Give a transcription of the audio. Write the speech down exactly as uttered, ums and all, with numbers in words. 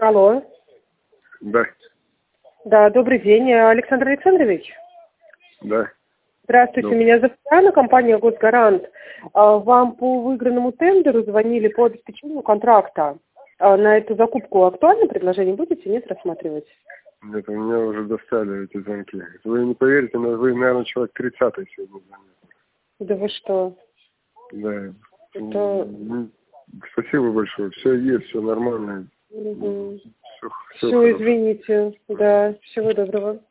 Алло. Да. Да, добрый день, Александр Александрович. Да. Здравствуйте, Добрый. меня зовут Анна, компания «Госгарант». А, Вам по выигранному тендеру звонили по обеспечению контракта. А, На эту закупку актуально предложение будете, нет, рассматривать? Нет, у меня уже достали эти звонки. Вы не поверите, но вы, наверное, человек тридцатый сегодня звонит. Да вы что? Да. Это... Ну, спасибо большое. Все есть, все нормально. Угу. Все, все Все, хорошо. извините. Да, всего доброго.